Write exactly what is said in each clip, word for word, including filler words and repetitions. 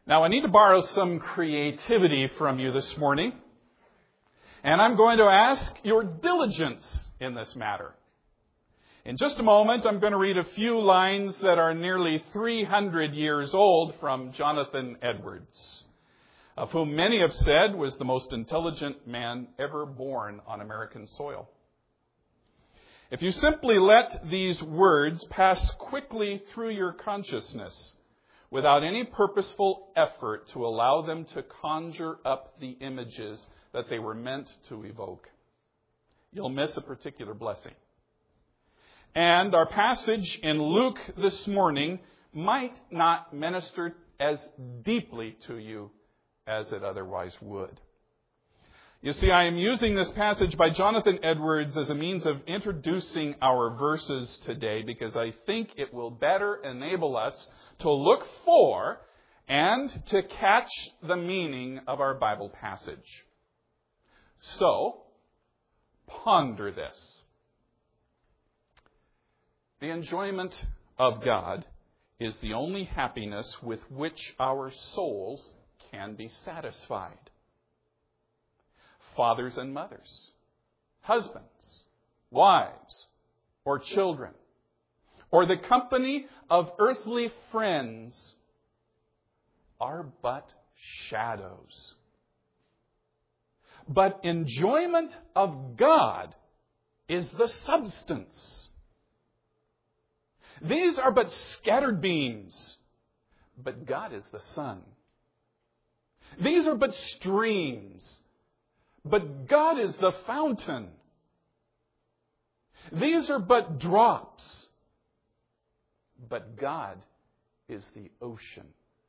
Now, I need to borrow some creativity from you this morning, and I'm going to ask your diligence in this matter. In just a moment, I'm going to read a few lines that are nearly three hundred years old from Jonathan Edwards, of whom many have said was the most intelligent man ever born on American soil. If you simply let these words pass quickly through your consciousness, without any purposeful effort to allow them to conjure up the images that they were meant to evoke, you'll miss a particular blessing. And our passage in Luke this morning might not minister as deeply to you as it otherwise would. You see, I am using this passage by Jonathan Edwards as a means of introducing our verses today because I think it will better enable us to look for and to catch the meaning of our Bible passage. So, ponder this. The enjoyment of God is the only happiness with which our souls can be satisfied. Fathers and mothers, husbands, wives, or children, or the company of earthly friends are but shadows. But enjoyment of God is the substance. These are but scattered beams, but God is the sun. These are but streams, but God is the fountain. These are but drops, but God is the ocean.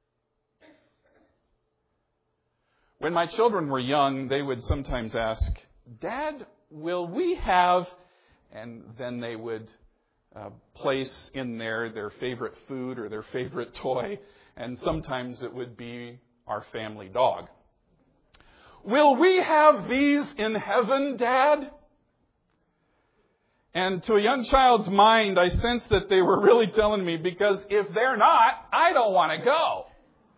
When my children were young, they would sometimes ask, "Dad, will we have..." And then they would uh, place in there their favorite food or their favorite toy. And sometimes it would be our family dog. "Will we have these in heaven, Dad?" And to a young child's mind, I sensed that they were really telling me, because if they're not, I don't want to go.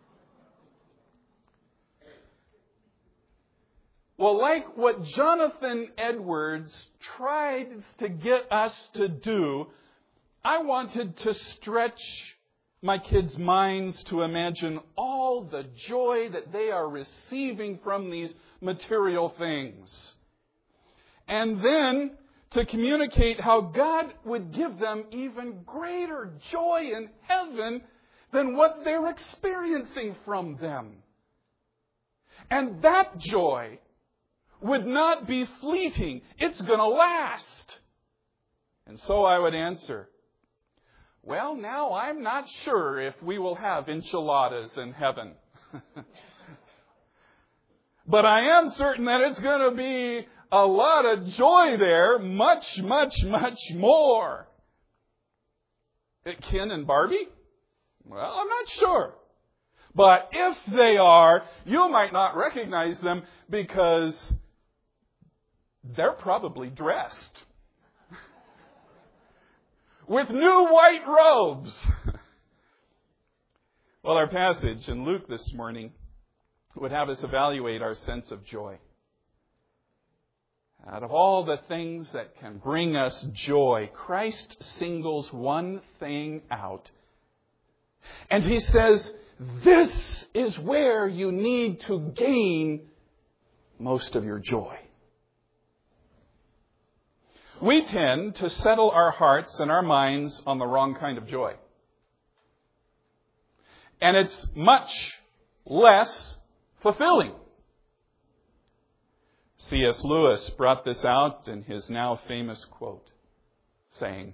Well, like what Jonathan Edwards tried to get us to do, I wanted to stretch my kids' minds to imagine all the joy that they are receiving from these material things. And then to communicate how God would give them even greater joy in heaven than what they're experiencing from them. And that joy would not be fleeting. It's going to last. And so I would answer, "Well, now I'm not sure if we will have enchiladas in heaven. But I am certain that it's going to be a lot of joy there, much, much, much more." Ken and Barbie? Well, I'm not sure. But if they are, you might not recognize them because they're probably dressed with new white robes. Well, our passage in Luke this morning would have us evaluate our sense of joy. Out of all the things that can bring us joy, Christ singles one thing out. And He says, this is where you need to gain most of your joy. We tend to settle our hearts and our minds on the wrong kind of joy. And it's much less fulfilling. C S Lewis brought this out in his now famous quote, saying,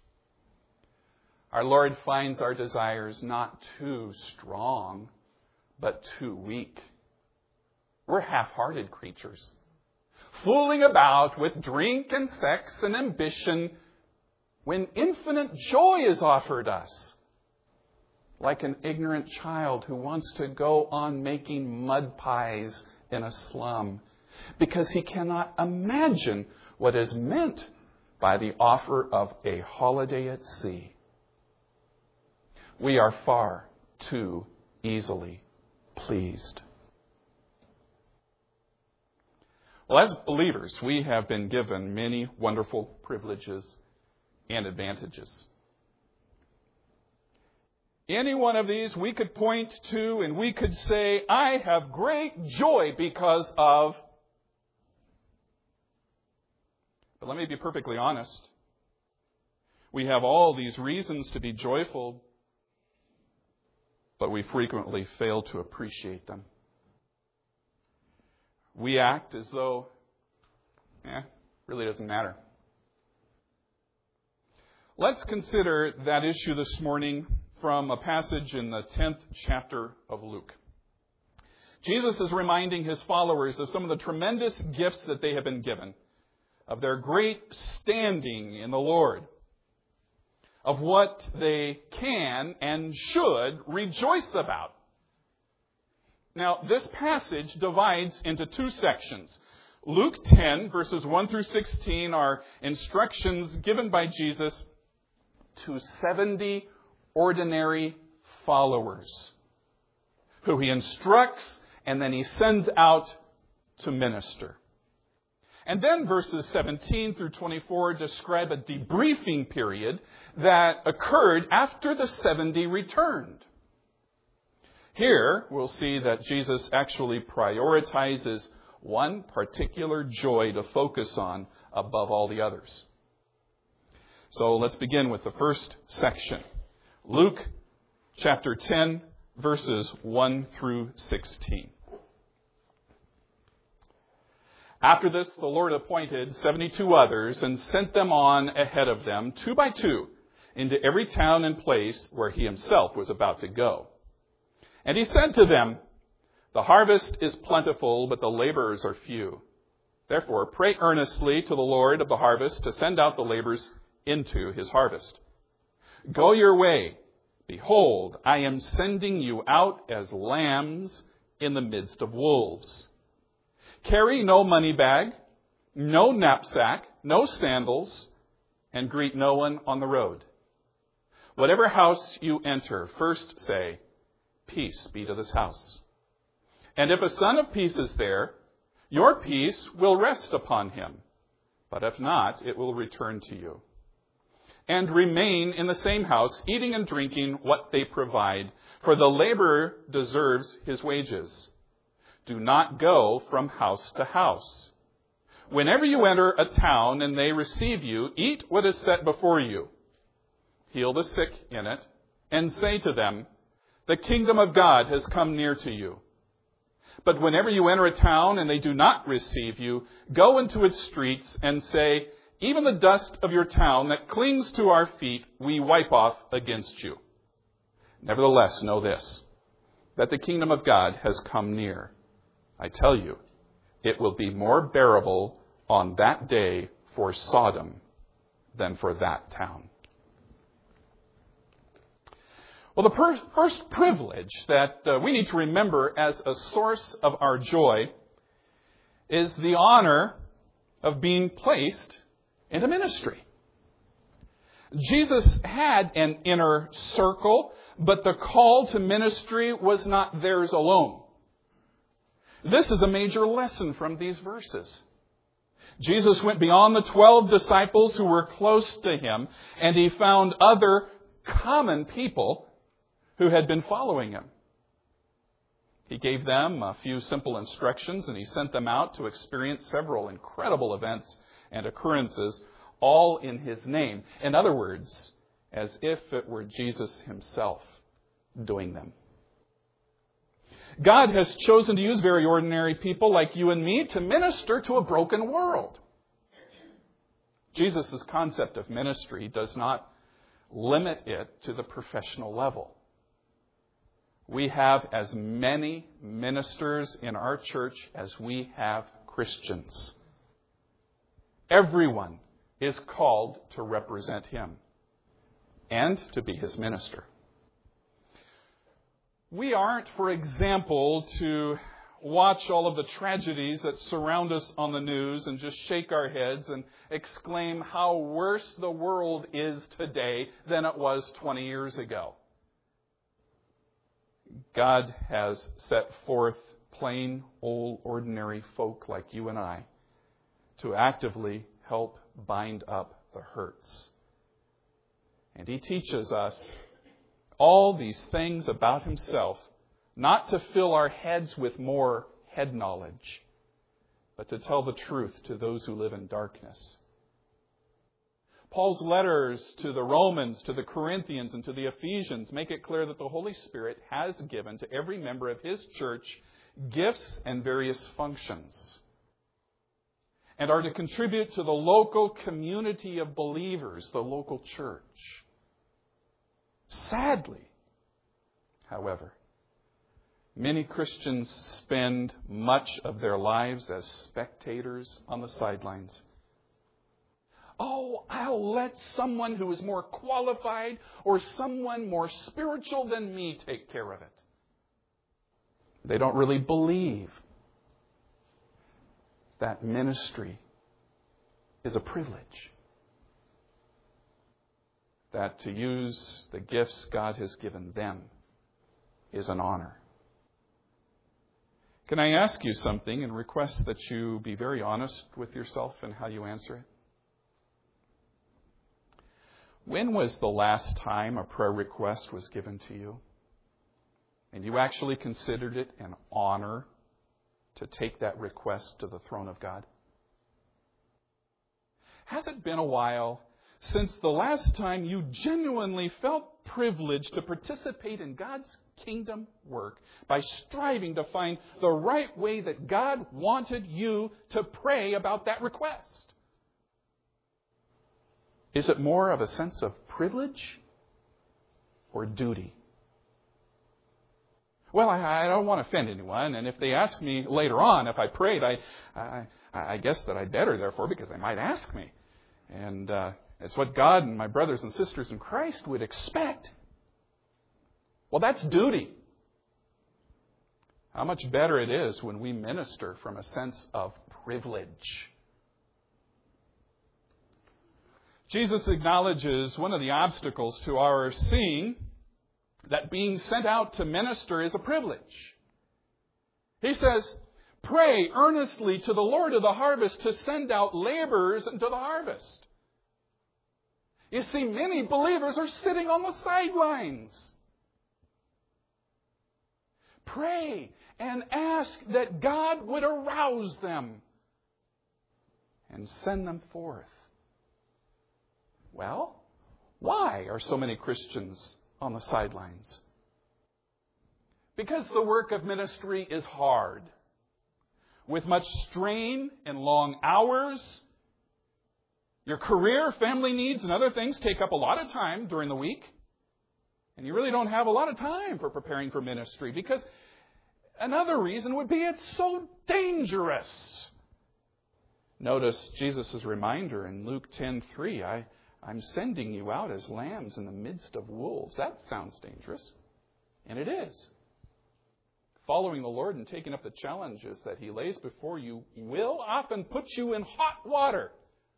"Our Lord finds our desires not too strong, but too weak. We're half-hearted creatures, fooling about with drink and sex and ambition when infinite joy is offered us, like an ignorant child who wants to go on making mud pies in a slum because he cannot imagine what is meant by the offer of a holiday at sea. We are far too easily pleased. Well, as believers, we have been given many wonderful privileges and advantages. Any one of these we could point to and we could say, I have great joy because of. But let me be perfectly honest. We have all these reasons to be joyful, but we frequently fail to appreciate them. We act as though, eh, really doesn't matter. Let's consider that issue this morning from a passage in the tenth chapter of Luke. Jesus is reminding his followers of some of the tremendous gifts that they have been given, of their great standing in the Lord, of what they can and should rejoice about. Now, this passage divides into two sections. Luke ten, verses one through sixteen, are instructions given by Jesus to seventy ordinary followers who he instructs and then he sends out to minister. And then verses seventeen through twenty-four describe a debriefing period that occurred after the seventy returned. Here, we'll see that Jesus actually prioritizes one particular joy to focus on above all the others. So let's begin with the first section. Luke chapter ten, verses one through sixteen. After this, the Lord appointed seventy-two others and sent them on ahead of them, two by two, into every town and place where he himself was about to go. And he said to them, the harvest is plentiful, but the laborers are few. Therefore, pray earnestly to the Lord of the harvest to send out the laborers into his harvest. Go your way. Behold, I am sending you out as lambs in the midst of wolves. Carry no money bag, no knapsack, no sandals, and greet no one on the road. Whatever house you enter, first say, peace be to this house. And if a son of peace is there, your peace will rest upon him. But if not, it will return to you. And remain in the same house, eating and drinking what they provide, for the laborer deserves his wages. Do not go from house to house. Whenever you enter a town and they receive you, eat what is set before you. Heal the sick in it, and say to them, the kingdom of God has come near to you. But whenever you enter a town and they do not receive you, go into its streets and say, even the dust of your town that clings to our feet, we wipe off against you. Nevertheless, know this, that the kingdom of God has come near. I tell you, it will be more bearable on that day for Sodom than for that town. Well, the per- first privilege that uh, we need to remember as a source of our joy is the honor of being placed into ministry. Jesus had an inner circle, but the call to ministry was not theirs alone. This is a major lesson from these verses. Jesus went beyond the twelve disciples who were close to him, and he found other common people who had been following him. He gave them a few simple instructions, and he sent them out to experience several incredible events and occurrences, all in his name. In other words, as if it were Jesus himself doing them. God has chosen to use very ordinary people like you and me to minister to a broken world. Jesus' concept of ministry does not limit it to the professional level. We have as many ministers in our church as we have Christians. Everyone is called to represent him and to be his minister. We aren't, for example, to watch all of the tragedies that surround us on the news and just shake our heads and exclaim how worse the world is today than it was twenty years ago. God has set forth plain, old, ordinary folk like you and I to actively help bind up the hurts. And He teaches us all these things about Himself, not to fill our heads with more head knowledge, but to tell the truth to those who live in darkness. Paul's letters to the Romans, to the Corinthians, and to the Ephesians make it clear that the Holy Spirit has given to every member of His church gifts and various functions, and are to contribute to the local community of believers, the local church. Sadly, however, many Christians spend much of their lives as spectators on the sidelines. Oh, I'll let someone who is more qualified or someone more spiritual than me take care of it. They don't really believe that ministry is a privilege. That to use the gifts God has given them is an honor. Can I ask you something and request that you be very honest with yourself in how you answer it? When was the last time a prayer request was given to you and you actually considered it an honor to take that request to the throne of God? Has it been a while since the last time you genuinely felt privileged to participate in God's kingdom work by striving to find the right way that God wanted you to pray about that request? Is it more of a sense of privilege or duty? Well, I, I don't want to offend anyone, and if they ask me later on if I prayed, I, I, I guess that I better, therefore, because they might ask me. And uh, it's what God and my brothers and sisters in Christ would expect. Well, that's duty. How much better it is when we minister from a sense of privilege. Jesus acknowledges one of the obstacles to our seeing that being sent out to minister is a privilege. He says, pray earnestly to the Lord of the harvest to send out laborers into the harvest. You see, many believers are sitting on the sidelines. Pray and ask that God would arouse them and send them forth. Well, why are so many Christians on the sidelines? Because the work of ministry is hard, with much strain and long hours. Your career, family needs, and other things take up a lot of time during the week. And you really don't have a lot of time for preparing for ministry, because another reason would be it's so dangerous. Notice Jesus' reminder in Luke ten three, I I'm sending you out as lambs in the midst of wolves. That sounds dangerous. And it is. Following the Lord and taking up the challenges that He lays before you will often put you in hot water.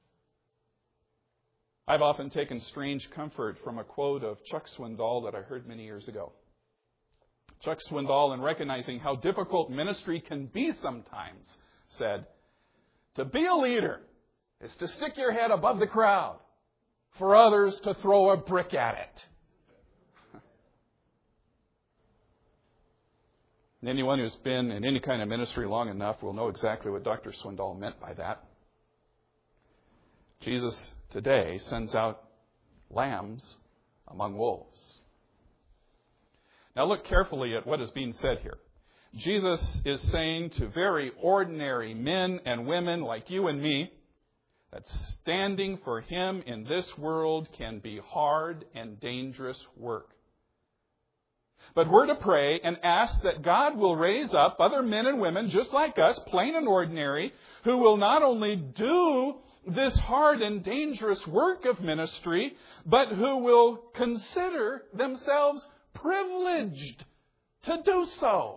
I've often taken strange comfort from a quote of Chuck Swindoll that I heard many years ago. Chuck Swindoll, in recognizing how difficult ministry can be sometimes, said, "To be a leader is to stick your head above the crowd for others to throw a brick at it." And anyone who's been in any kind of ministry long enough will know exactly what Doctor Swindoll meant by that. Jesus today sends out lambs among wolves. Now look carefully at what is being said here. Jesus is saying to very ordinary men and women like you and me that standing for Him in this world can be hard and dangerous work. But we're to pray and ask that God will raise up other men and women just like us, plain and ordinary, who will not only do this hard and dangerous work of ministry, but who will consider themselves privileged to do so.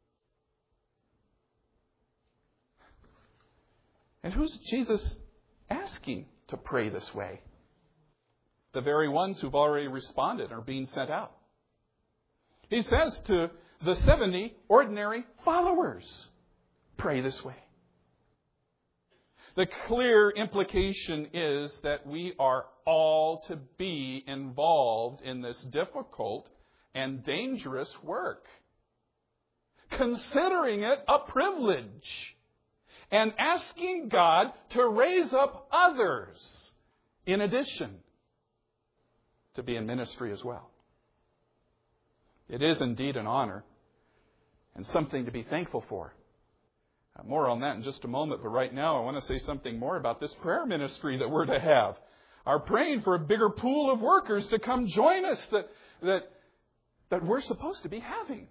And who's Jesus asking to pray this way? The very ones who've already responded are being sent out. He says to the seventy ordinary followers, pray this way. The clear implication is that we are all to be involved in this difficult and dangerous work, considering it a privilege and asking God to raise up others in addition to be in ministry as well. It is indeed an honor and something to be thankful for. Uh, more on that in just a moment, but right now I want to say something more about this prayer ministry that we're to have. Are praying for a bigger pool of workers to come join us that, that, that we're supposed to be having.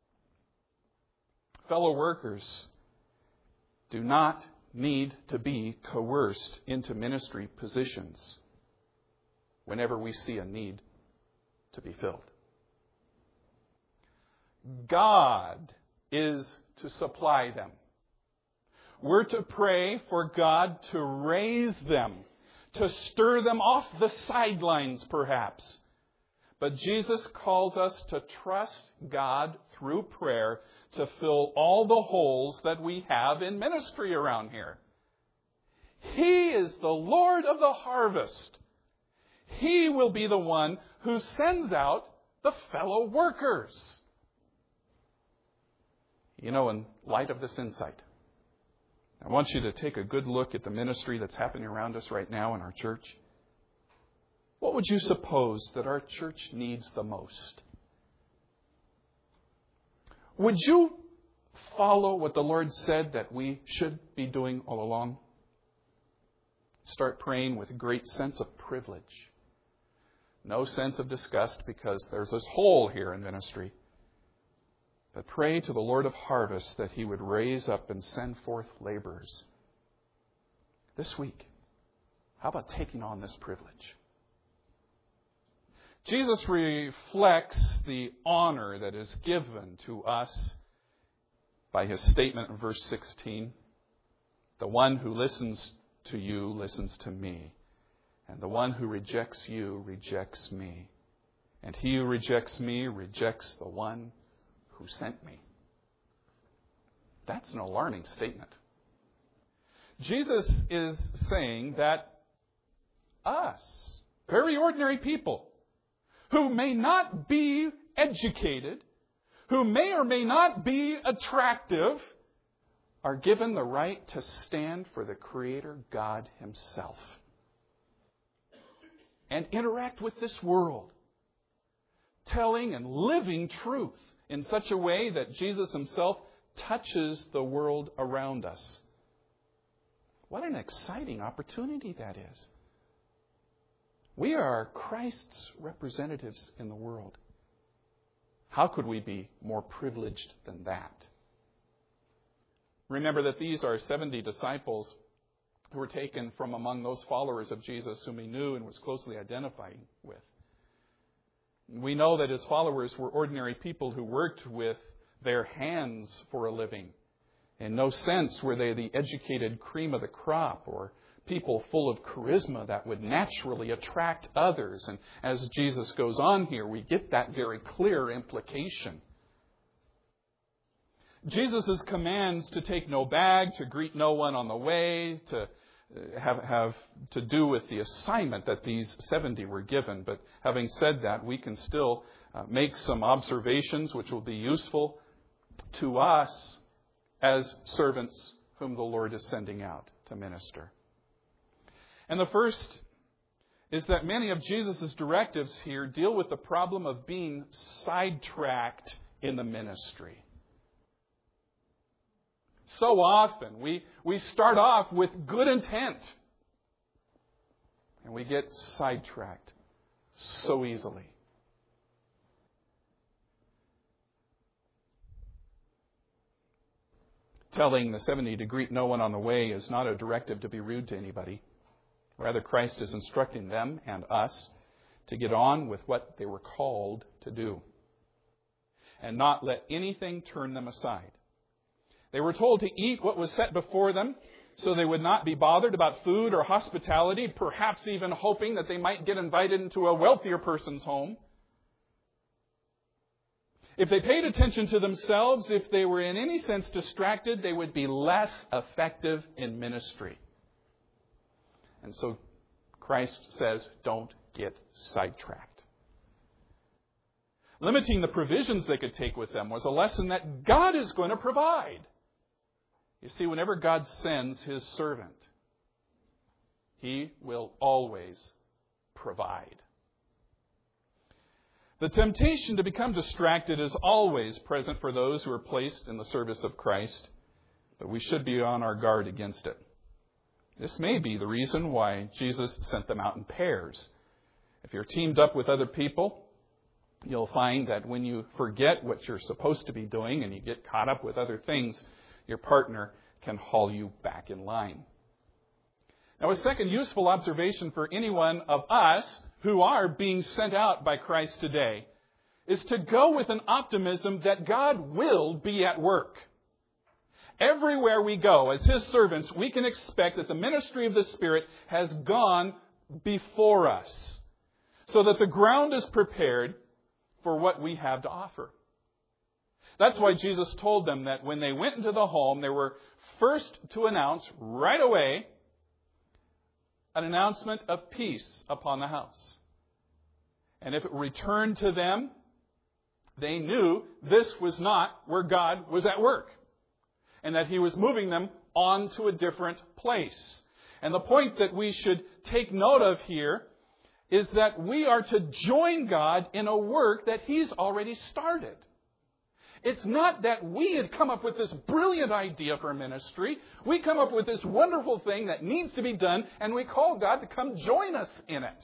Fellow workers do not need to be coerced into ministry positions whenever we see a need to be filled. God is to supply them. We're to pray for God to raise them, to stir them off the sidelines perhaps. But Jesus calls us to trust God through prayer to fill all the holes that we have in ministry around here. He is the Lord of the harvest. He will be the one who sends out the fellow workers. You know, in light of this insight, I want you to take a good look at the ministry that's happening around us right now in our church. What would you suppose that our church needs the most? Would you follow what the Lord said that we should be doing all along? Start praying with a great sense of privilege. No sense of disgust because there's this hole here in ministry. But pray to the Lord of harvest that He would raise up and send forth laborers. This week, how about taking on this privilege? Jesus reflects the honor that is given to us by His statement in verse sixteen. The one who listens to you listens to me, and the one who rejects you rejects me. And he who rejects me rejects the one who sent me. That's an alarming statement. Jesus is saying that us, very ordinary people, who may not be educated, who may or may not be attractive, are given the right to stand for the Creator God Himself and interact with this world, telling and living truth in such a way that Jesus Himself touches the world around us. What an exciting opportunity that is. We are Christ's representatives in the world. How could we be more privileged than that? Remember that these are seventy disciples who were taken from among those followers of Jesus whom He knew and was closely identifying with. We know that His followers were ordinary people who worked with their hands for a living. In no sense were they the educated cream of the crop or people full of charisma that would naturally attract others. And as Jesus goes on here, we get that very clear implication. Jesus' commands to take no bag, to greet no one on the way, to have, have to do with the assignment that these seventy were given. But having said that, we can still uh, make some observations which will be useful to us as servants whom the Lord is sending out to minister. And the first is that many of Jesus' directives here deal with the problem of being sidetracked in the ministry. So often we, we start off with good intent and we get sidetracked so easily. Telling the seventy to greet no one on the way is not a directive to be rude to anybody. Rather, Christ is instructing them and us to get on with what they were called to do and not let anything turn them aside. They were told to eat what was set before them so they would not be bothered about food or hospitality, perhaps even hoping that they might get invited into a wealthier person's home. If they paid attention to themselves, if they were in any sense distracted, they would be less effective in ministry. And so Christ says, don't get sidetracked. Limiting the provisions they could take with them was a lesson that God is going to provide. You see, whenever God sends His servant, He will always provide. The temptation to become distracted is always present for those who are placed in the service of Christ, but we should be on our guard against it. This may be the reason why Jesus sent them out in pairs. If you're teamed up with other people, you'll find that when you forget what you're supposed to be doing and you get caught up with other things, your partner can haul you back in line. Now, a second useful observation for any one of us who are being sent out by Christ today is to go with an optimism that God will be at work. Everywhere we go as His servants, we can expect that the ministry of the Spirit has gone before us, so that the ground is prepared for what we have to offer. That's why Jesus told them that when they went into the home, they were first to announce right away an announcement of peace upon the house. And if it returned to them, they knew this was not where God was at work, and that He was moving them on to a different place. And the point that we should take note of here is that we are to join God in a work that He's already started. It's not that we had come up with this brilliant idea for ministry. We come up with this wonderful thing that needs to be done, and we call God to come join us in it.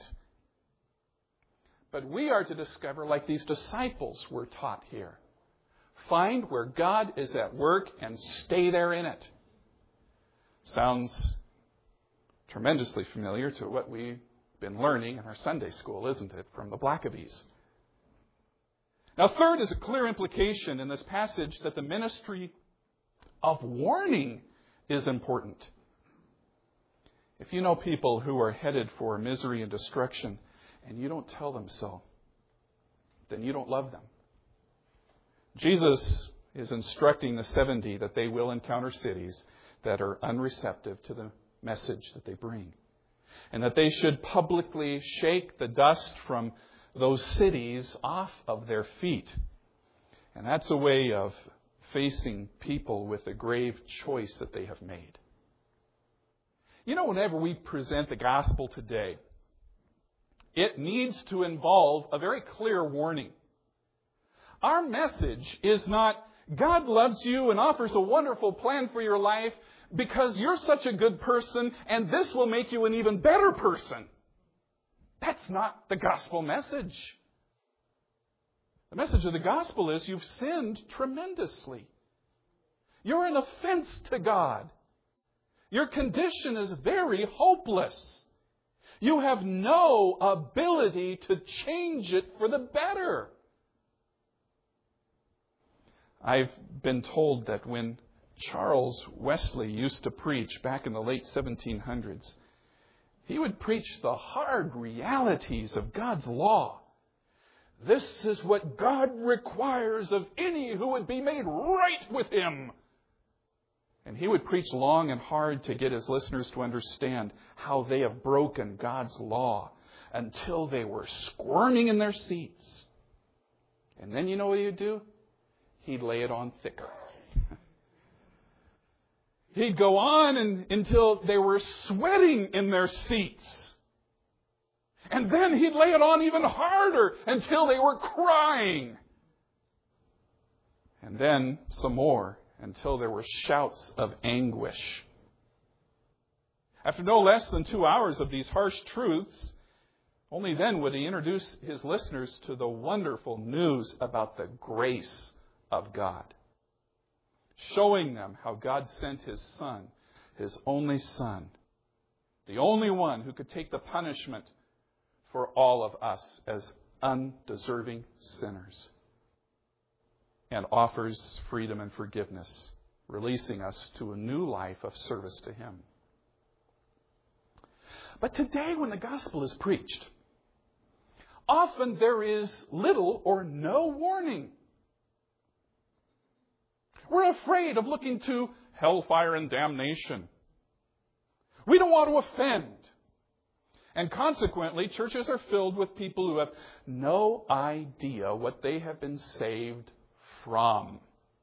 But we are to discover, like these disciples were taught here, find where God is at work and stay there in it. Sounds tremendously familiar to what we've been learning in our Sunday school, isn't it, from the Blackabees? Now, third is a clear implication in this passage that the ministry of warning is important. If you know people who are headed for misery and destruction and you don't tell them so, then you don't love them. Jesus is instructing the seventy that they will encounter cities that are unreceptive to the message that they bring, and that they should publicly shake the dust from those cities off of their feet. And that's a way of facing people with the grave choice that they have made. You know, whenever we present the gospel today, it needs to involve a very clear warning. Our message is not, God loves you and offers a wonderful plan for your life because you're such a good person and this will make you an even better person. That's not the gospel message. The message of the gospel is you've sinned tremendously. You're an offense to God. Your condition is very hopeless. You have no ability to change it for the better. I've been told that when Charles Wesley used to preach back in the late seventeen hundreds, he would preach the hard realities of God's law. This is what God requires of any who would be made right with Him. And he would preach long and hard to get his listeners to understand how they have broken God's law until they were squirming in their seats. And then you know what he'd do? He'd lay it on thicker. He'd go on and, until they were sweating in their seats. And then he'd lay it on even harder until they were crying. And then some more until there were shouts of anguish. After no less than two hours of these harsh truths, only then would he introduce his listeners to the wonderful news about the grace of God, showing them how God sent His Son, His only Son, the only one who could take the punishment for all of us as undeserving sinners, and offers freedom and forgiveness, releasing us to a new life of service to Him. But today, when the gospel is preached, often there is little or no warning. We're afraid of looking to hellfire and damnation. We don't want to offend. And consequently, churches are filled with people who have no idea what they have been saved from.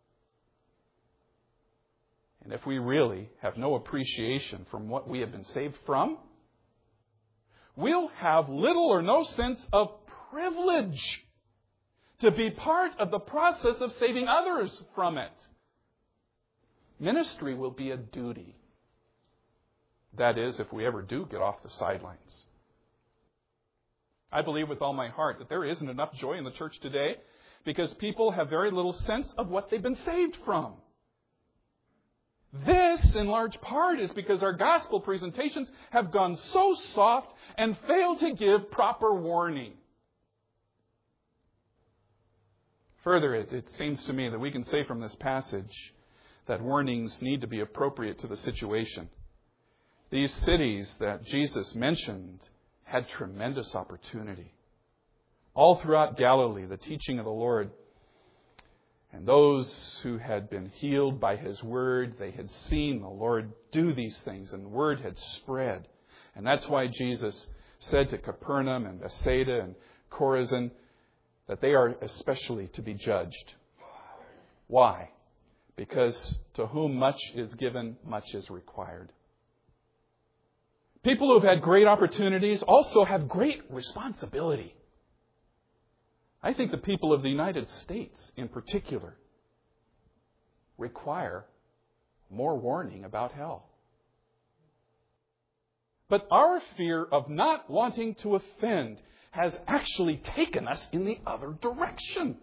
And if we really have no appreciation from what we have been saved from, we'll have little or no sense of privilege to be part of the process of saving others from it. Ministry will be a duty. That is, if we ever do get off the sidelines. I believe with all my heart that there isn't enough joy in the church today because people have very little sense of what they've been saved from. This, in large part, is because our gospel presentations have gone so soft and fail to give proper warning. Further, it, it seems to me that we can say from this passage that warnings need to be appropriate to the situation. These cities that Jesus mentioned had tremendous opportunity. All throughout Galilee, the teaching of the Lord, and those who had been healed by His Word, they had seen the Lord do these things, and the Word had spread. And that's why Jesus said to Capernaum and Bethsaida and Chorazin that they are especially to be judged. Why? Because to whom much is given, much is required. People who have had great opportunities also have great responsibility. I think the people of the United States in particular require more warning about hell. But our fear of not wanting to offend has actually taken us in the other direction.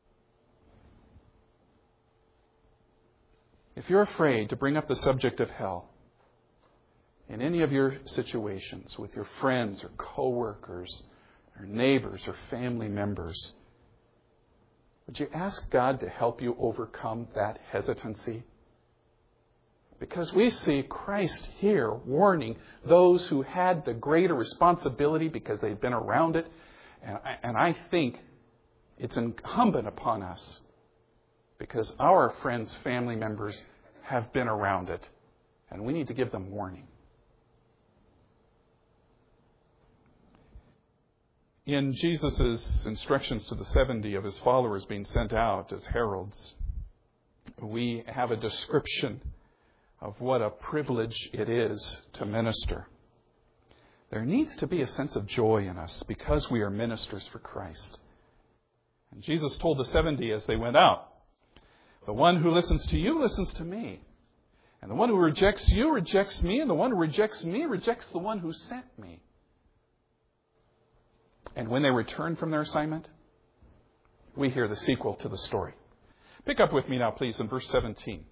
If you're afraid to bring up the subject of hell in any of your situations with your friends or coworkers or neighbors or family members, would you ask God to help you overcome that hesitancy? Because we see Christ here warning those who had the greater responsibility because they've been around it. And I, and I think it's incumbent upon us, because our friends, family members have been around it, and we need to give them warning. In Jesus' instructions to the seventy of His followers being sent out as heralds, we have a description of what a privilege it is to minister. There needs to be a sense of joy in us because we are ministers for Christ. And Jesus told the seventy as they went out, the one who listens to you listens to me. And the one who rejects you rejects me. And the one who rejects me rejects the one who sent me. And when they return from their assignment, we hear the sequel to the story. Pick up with me now, please, in verse seventeen.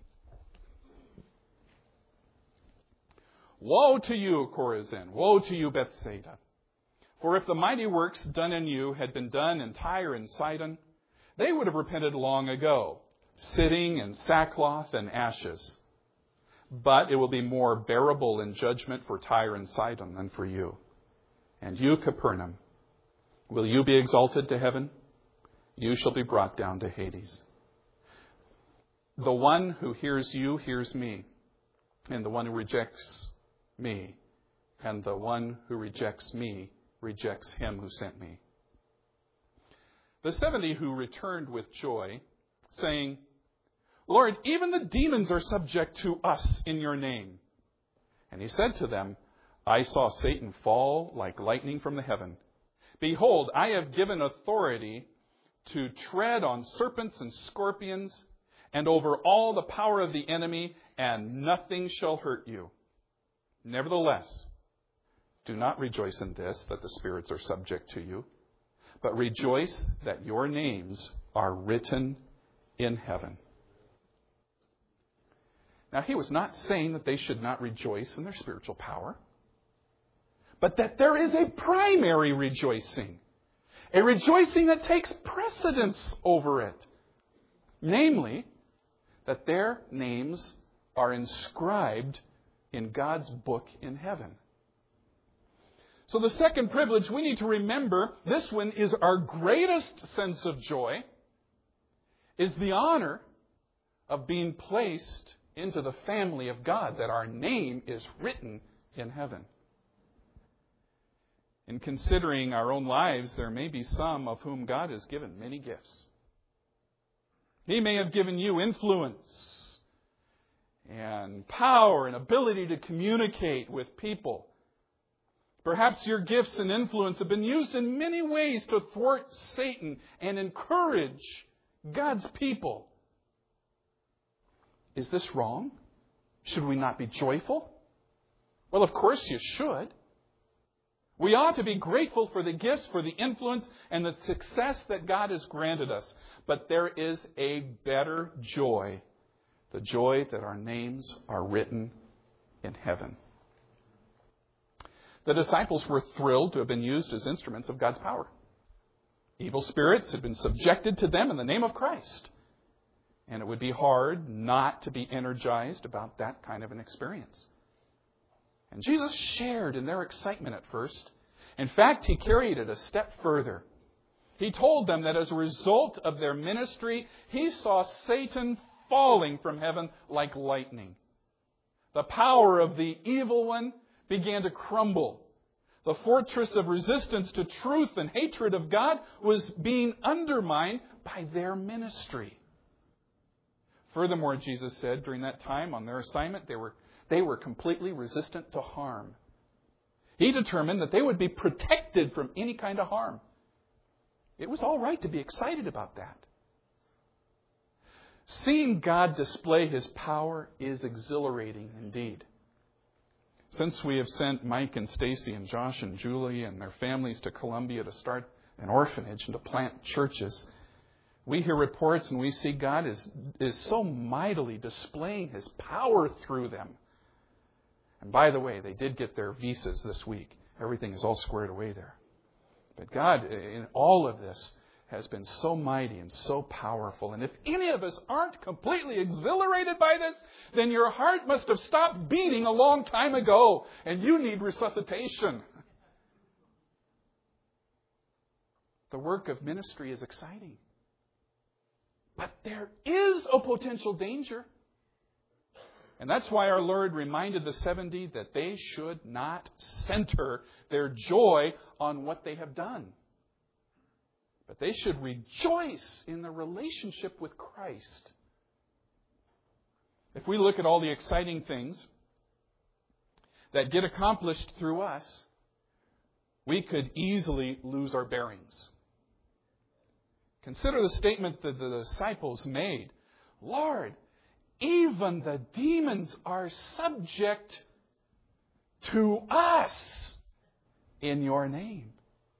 Woe to you, Chorazin! Woe to you, Bethsaida! For if the mighty works done in you had been done in Tyre and Sidon, they would have repented long ago, sitting in sackcloth and ashes. But it will be more bearable in judgment for Tyre and Sidon than for you. And you, Capernaum, will you be exalted to heaven? You shall be brought down to Hades. The one who hears you hears me, and the one who rejects me, and the one who rejects me rejects him who sent me. The seventy who returned with joy, saying, Lord, even the demons are subject to us in your name. And He said to them, I saw Satan fall like lightning from the heaven. Behold, I have given authority to tread on serpents and scorpions and over all the power of the enemy, and nothing shall hurt you. Nevertheless, do not rejoice in this, that the spirits are subject to you, but rejoice that your names are written in heaven. Now, He was not saying that they should not rejoice in their spiritual power, but that there is a primary rejoicing, a rejoicing that takes precedence over it. Namely, that their names are inscribed in God's book in heaven. So the second privilege we need to remember, this one is our greatest sense of joy, is the honor of being placed into the family of God, that our name is written in heaven. In considering our own lives, there may be some of whom God has given many gifts. He may have given you influence and power and ability to communicate with people. Perhaps your gifts and influence have been used in many ways to thwart Satan and encourage God's people. Is this wrong? Should we not be joyful? Well, of course you should. We ought to be grateful for the gifts, for the influence, and the success that God has granted us. But there is a better joy, the joy that our names are written in heaven. The disciples were thrilled to have been used as instruments of God's power. Evil spirits had been subjected to them in the name of Christ. And it would be hard not to be energized about that kind of an experience. And Jesus shared in their excitement at first. In fact, He carried it a step further. He told them that as a result of their ministry, He saw Satan falling from heaven like lightning. The power of the evil one began to crumble. The fortress of resistance to truth and hatred of God was being undermined by their ministry. Furthermore, Jesus said, during that time on their assignment, they were, they were completely resistant to harm. He determined that they would be protected from any kind of harm. It was all right to be excited about that. Seeing God display His power is exhilarating indeed. Since we have sent Mike and Stacy and Josh and Julie and their families to Columbia to start an orphanage and to plant churches, we hear reports and we see God is, is so mightily displaying His power through them. And by the way, they did get their visas this week. Everything is all squared away there. But God, in all of this, has been so mighty and so powerful. And if any of us aren't completely exhilarated by this, then your heart must have stopped beating a long time ago, and you need resuscitation. The work of ministry is exciting. But there is a potential danger. And that's why our Lord reminded the seventy that they should not center their joy on what they have done. But they should rejoice in the relationship with Christ. If we look at all the exciting things that get accomplished through us, we could easily lose our bearings. Consider the statement that the disciples made. Lord, even the demons are subject to us in your name.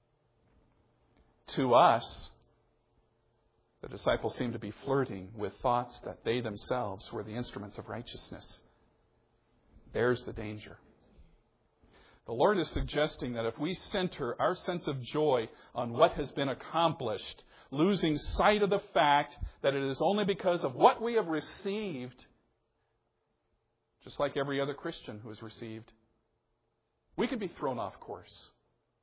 To us, the disciples seem to be flirting with thoughts that they themselves were the instruments of righteousness. There's the danger. The Lord is suggesting that if we center our sense of joy on what has been accomplished, losing sight of the fact that it is only because of what we have received, just like every other Christian who has received, we could be thrown off course.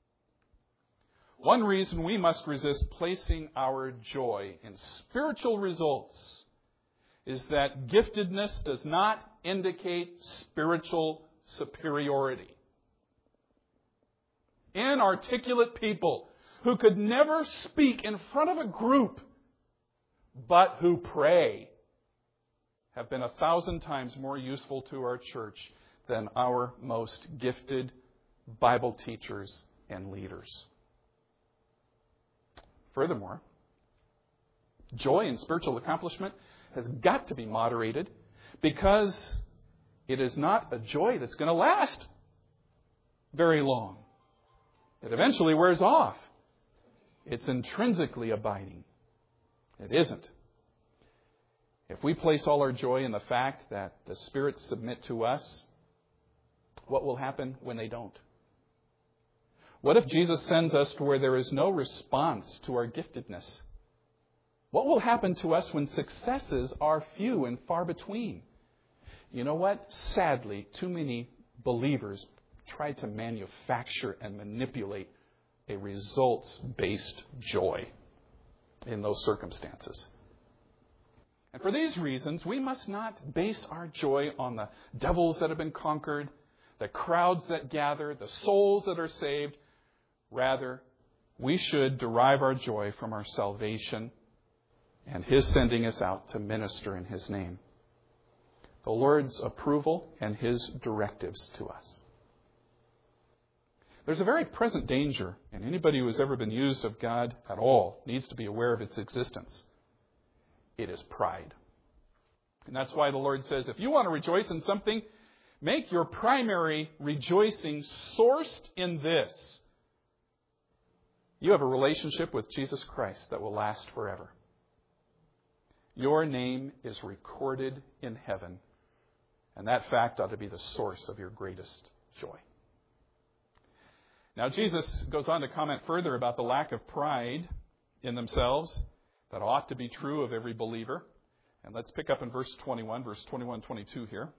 One reason we must resist placing our joy in spiritual results is that giftedness does not indicate spiritual superiority. Inarticulate people who could never speak in front of a group, but who pray, have been a thousand times more useful to our church than our most gifted Bible teachers and leaders. Furthermore, joy in spiritual accomplishment has got to be moderated because it is not a joy that's going to last very long. It eventually wears off. It's intrinsically abiding. It isn't. If we place all our joy in the fact that the spirits submit to us, what will happen when they don't? What if Jesus sends us to where there is no response to our giftedness? What will happen to us when successes are few and far between? You know what? Sadly, too many believers try to manufacture and manipulate a results-based joy in those circumstances. And for these reasons, we must not base our joy on the devils that have been conquered, the crowds that gather, the souls that are saved. Rather, we should derive our joy from our salvation and His sending us out to minister in His name. The Lord's approval and His directives to us. There's a very present danger, and anybody who has ever been used of God at all needs to be aware of its existence. It is pride. And that's why the Lord says, if you want to rejoice in something, make your primary rejoicing sourced in this. You have a relationship with Jesus Christ that will last forever. Your name is recorded in heaven, and that fact ought to be the source of your greatest joy. Now, Jesus goes on to comment further about the lack of pride in themselves that ought to be true of every believer. And let's pick up in verse twenty-one, verse twenty-one, twenty-two here.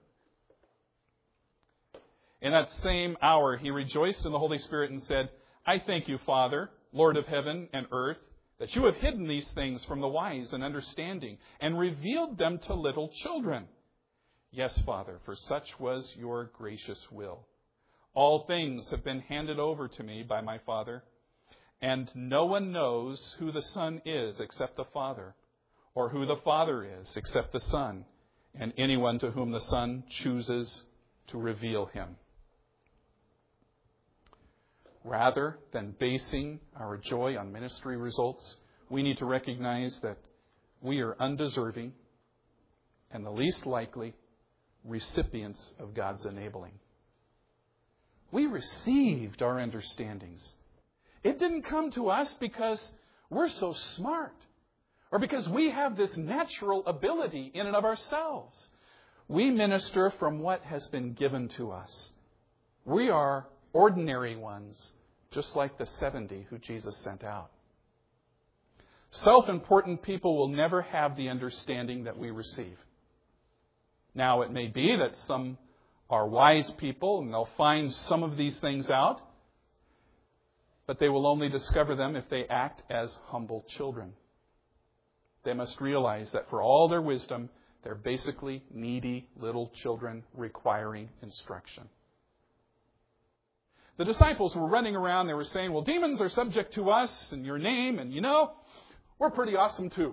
In that same hour, he rejoiced in the Holy Spirit and said, I thank you, Father, Lord of heaven and earth, that you have hidden these things from the wise and understanding and revealed them to little children. Yes, Father, for such was your gracious will. All things have been handed over to me by my Father, and no one knows who the Son is except the Father, or who the Father is except the Son, and anyone to whom the Son chooses to reveal him. Rather than basing our joy on ministry results, we need to recognize that we are undeserving and the least likely recipients of God's enabling. We received our understandings. It didn't come to us because we're so smart or because we have this natural ability in and of ourselves. We minister from what has been given to us. We are ordinary ones, just like the seventy who Jesus sent out. Self-important people will never have the understanding that we receive. Now, it may be that some are wise people and they'll find some of these things out, but they will only discover them if they act as humble children. They must realize that for all their wisdom, they're basically needy little children requiring instruction. The disciples were running around. They were saying, well, demons are subject to us in your name. And you know, we're pretty awesome too.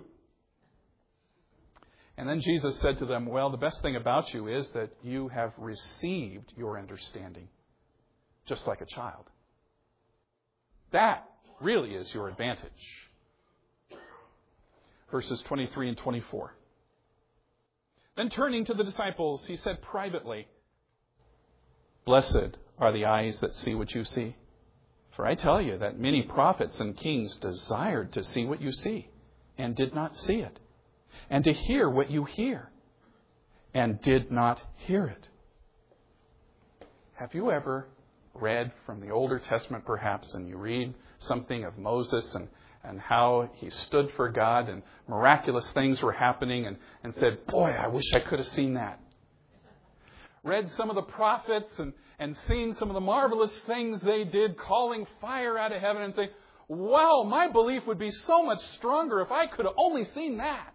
And then Jesus said to them, well, the best thing about you is that you have received your understanding, just like a child. That really is your advantage. Verses twenty-three and twenty-four. Then turning to the disciples, he said privately, blessed are the eyes that see what you see. For I tell you that many prophets and kings desired to see what you see and did not see it, and to hear what you hear and did not hear it. Have you ever read from the Older Testament perhaps, and you read something of Moses and, and how he stood for God and miraculous things were happening and, and said, boy, I wish I could have seen that. Read some of the prophets and, and seen some of the marvelous things they did, calling fire out of heaven and saying, wow, my belief would be so much stronger if I could have only seen that.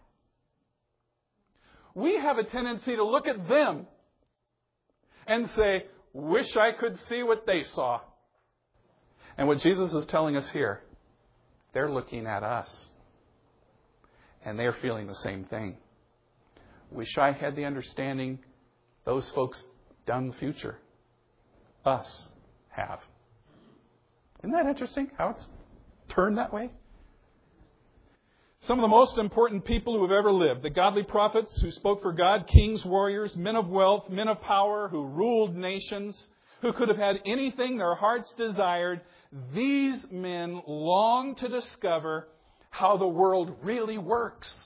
We have a tendency to look at them and say, wish I could see what they saw. And what Jesus is telling us here, they're looking at us. And they're feeling the same thing. Wish I had the understanding those folks down the future. Us have. Isn't that interesting how it's turned that way? Some of the most important people who have ever lived, the godly prophets who spoke for God, kings, warriors, men of wealth, men of power who ruled nations, who could have had anything their hearts desired, these men longed to discover how the world really works.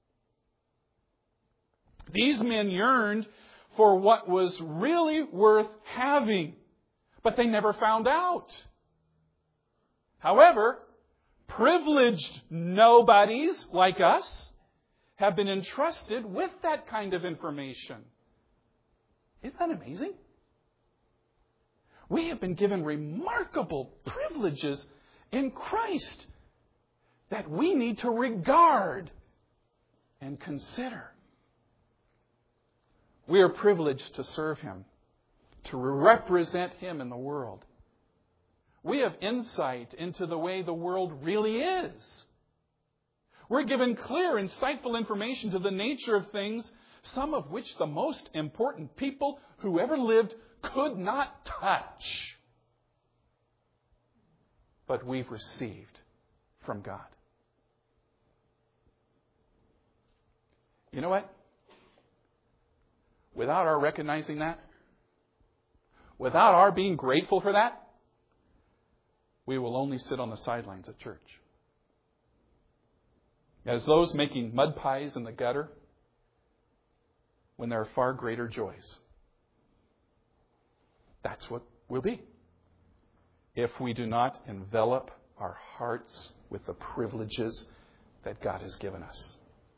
These men yearned for what was really worth having, but they never found out. However, privileged nobodies like us have been entrusted with that kind of information. Isn't that amazing? We have been given remarkable privileges in Christ that we need to regard and consider. We are privileged to serve Him, to represent Him in the world. We have insight into the way the world really is. We're given clear, insightful information to the nature of things, some of which the most important people who ever lived could not touch. But we've received from God. You know what? Without our recognizing that, without our being grateful for that, we will only sit on the sidelines at church. As those making mud pies in the gutter, when there are far greater joys. That's what we'll be if we do not envelop our hearts with the privileges that God has given us.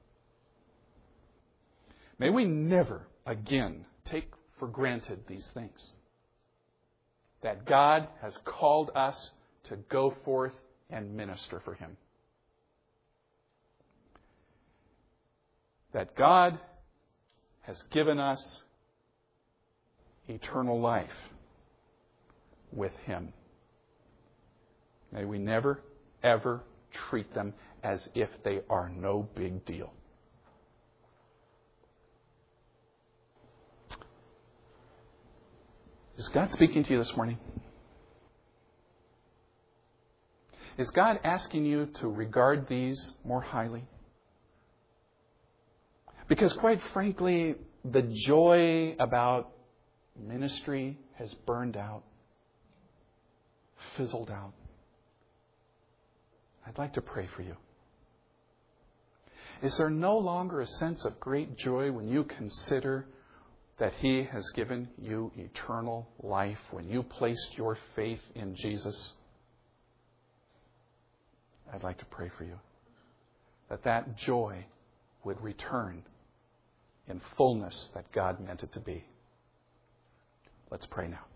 May we never again take for granted these things. That God has called us to go forth and minister for Him. That God has given us eternal life with Him. May we never, ever treat them as if they are no big deal. Is God speaking to you this morning? Is God asking you to regard these more highly? Because quite frankly, the joy about ministry has burned out, fizzled out. I'd like to pray for you. Is there no longer a sense of great joy when you consider that He has given you eternal life when you placed your faith in Jesus? I'd like to pray for you that that joy would return in fullness that God meant it to be. Let's pray now.